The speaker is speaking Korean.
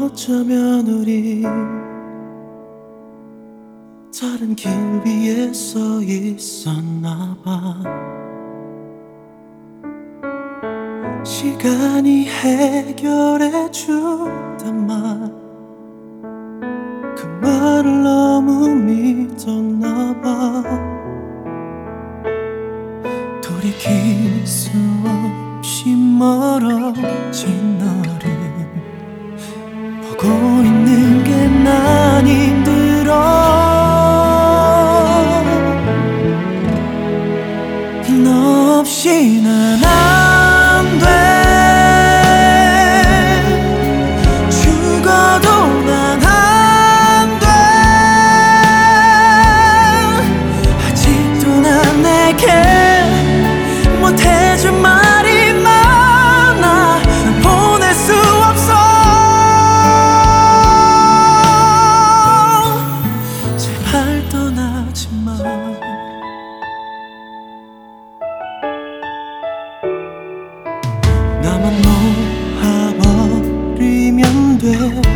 어쩌면 우리 다른 길 위에 서 있었나 봐. 시간이 해결해 주단 말, 그 말을 너무 믿었나 봐. 돌이킬 수 없이 멀어진 너를 보고 있는 게 난 힘들어. 너 없이 난 안 돼. 죽어도 난 안 돼. 아직도 난 내게 못해준 말이 많아. 널 보낼 수 없어. 제발 떠나지 마. 나만 놓아버리면 돼.